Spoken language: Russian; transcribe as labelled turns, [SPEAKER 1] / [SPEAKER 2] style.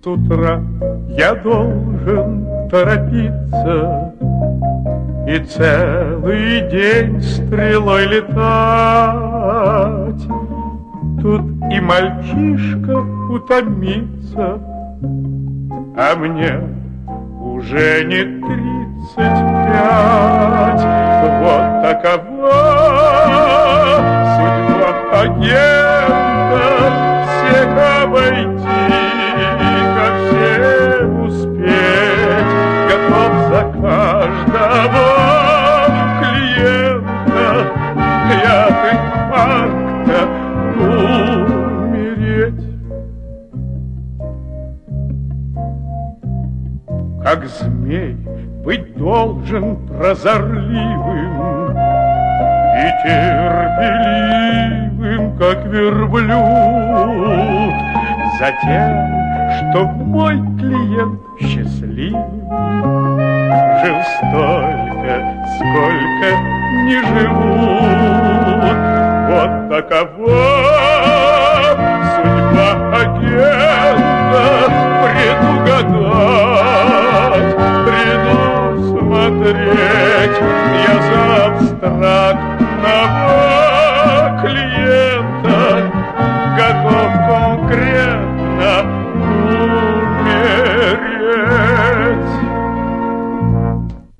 [SPEAKER 1] С утра я должен торопиться и целый день стрелой летать. Тут и мальчишка утомится, а мне уже не 35. Вот такова судьба агента: всех обойти, ко всем успеть, готов за каждого клиента и от инфаркта умереть. Как змей быть должен прозорливым и терпеливым, как верблюд, затем, чтоб мой клиент счастливым жил столько, сколько не живут. Вот таково